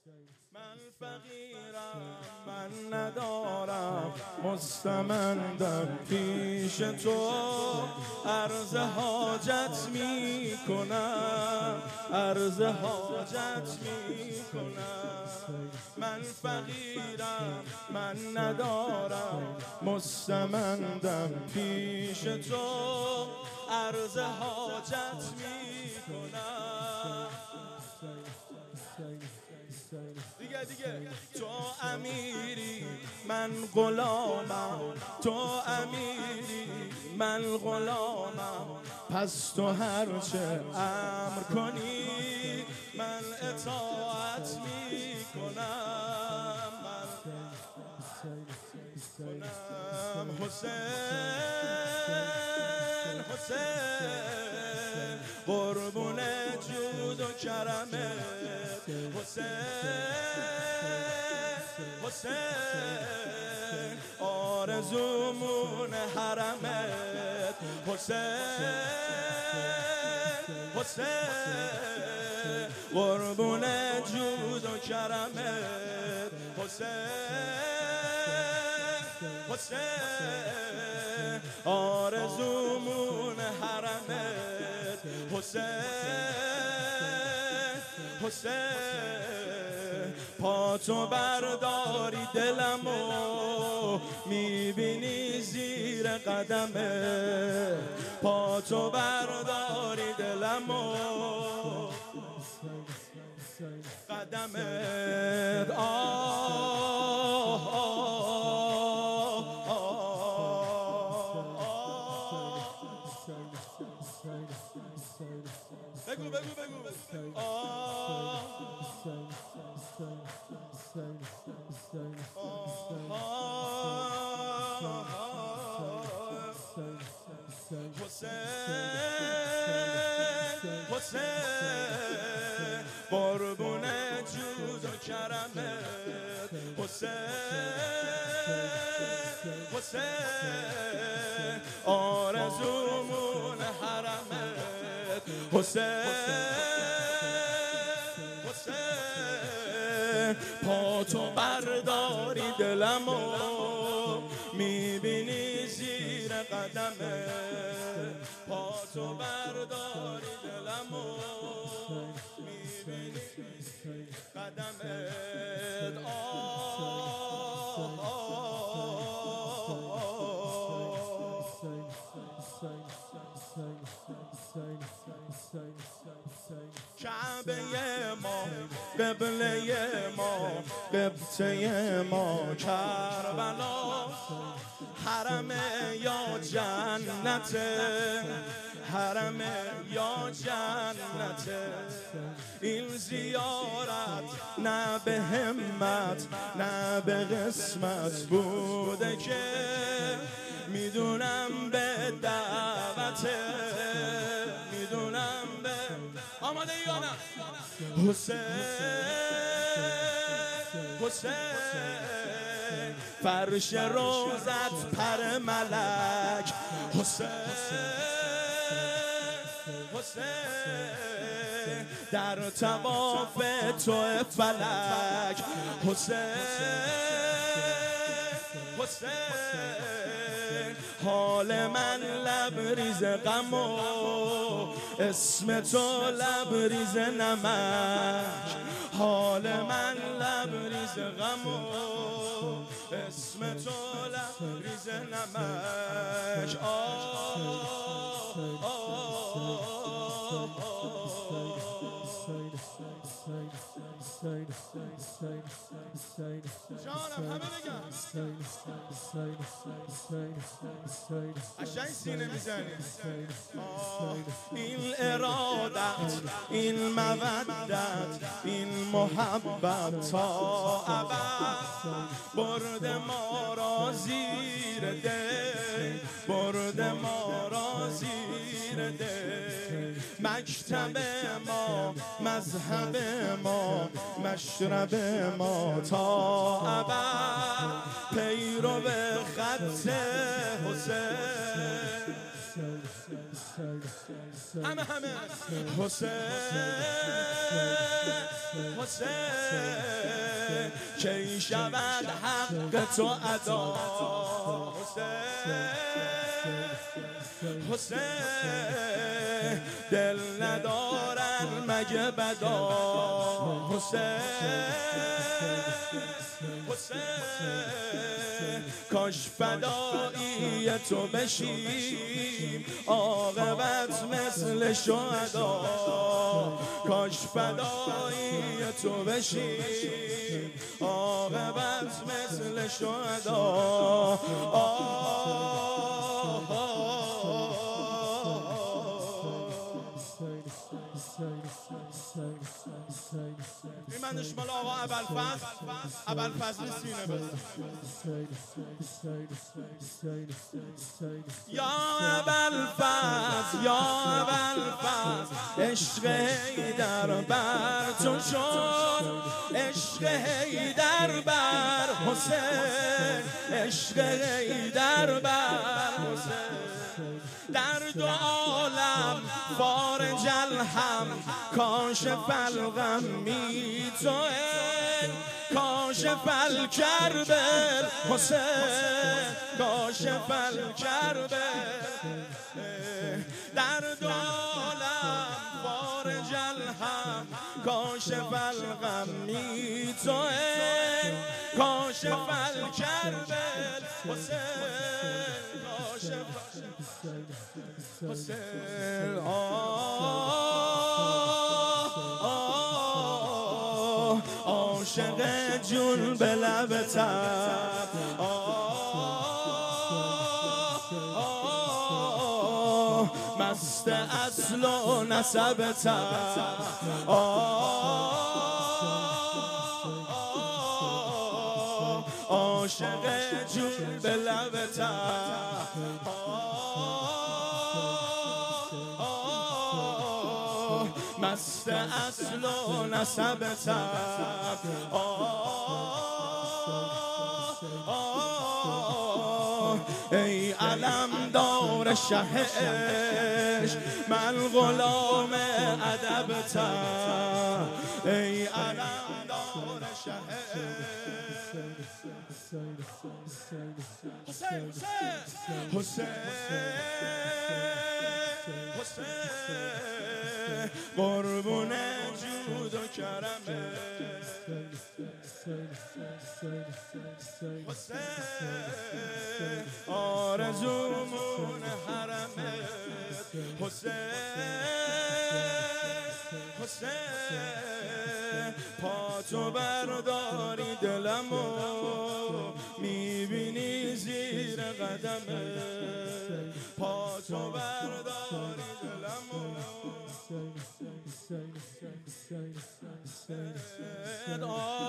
من فقیرم، من ندارم، مستمندم پیش تو، عرض حاجت می کنم، عرض حاجت می کنم. من فقیرم، من ندارم، مستمندم پیش تو، عرض حاجت می کنم. دیگه تو امیری من غلامم، تو امیری من غلامم، پس تو هرچه امر کنی من اطاعت می کنم. حسین حسین قربون جود و کرمت، حسین حسین آرزومون حرمت، حسین حسین قربون جود و کرمت، حسین حسین آرزومون حرمت، حسین حسین پا تو برداری دلمو میبینی زیر قدمت، پا تو برداری دلمو قدمت. بگو حسین قربون جود و کرمت، حسین آرزومون حرمت، حسین پا تو برداری دلمو میبینی زیر قدمت، پا تو برداری دلمو میبینی قدمت. کعبه ما، قبله ما، قبطه ما کربلا، حرم یا جنت، حرم یا جنت. این زیارت نه به همت نه به قسمت بوده که میدونم به دعوته، میدونم به آماده یا نه. حسین حسین فرش روزت پر ملک، حسین حسین در طواف تو فلک، حسین حسین حال من لبریز غم و اسم تو لبریز نمک، حال من لبریز غم و اسم تو لبریز نمک. جانم همه بگم قشنگ سینه میزنی. این ارادت، این مودت، این محبت تا ابد برد ما را زیر دل، برد ما را زیر دل. مکتب ما، مذهب ما، مشرب ما تا ابد پیرو خط حسین. همه حسین حسین کی شود حق تو ادا حسین دل ندارن مگه بدا حسین کاش فدایی تو بشیم عاقبت مثل شهدا کاش فدایی تو بشیم عاقبت مثل شهدا این من شمال آقا ابوالفضل سینه بزن یا ابوالفضل یا ابوالفضل عشق حیدر بر تو شد عشق حیدر بر حسین عشق حیدر بر حسین در دو عالم فارج الهم کاشف الغم می توئه کاشف الکرب حسین کاشف الکرب در دو عالم فارج الهم کاشف الغم می توئه کاشف الکرب حسین کاشف حسین عاشق جون به لب تب مست اصل و نسب تب عاشق جون به لب تب مست اصل و نسب تب ای علمدار شه عشق من غلام ادب تب ای علمدار شه حسین حسین قربون جود و کرمه حسین آرزومون حرمه حسین پا تو برداری دلمو میبینی زیر قدمه پا تو برداری دلمو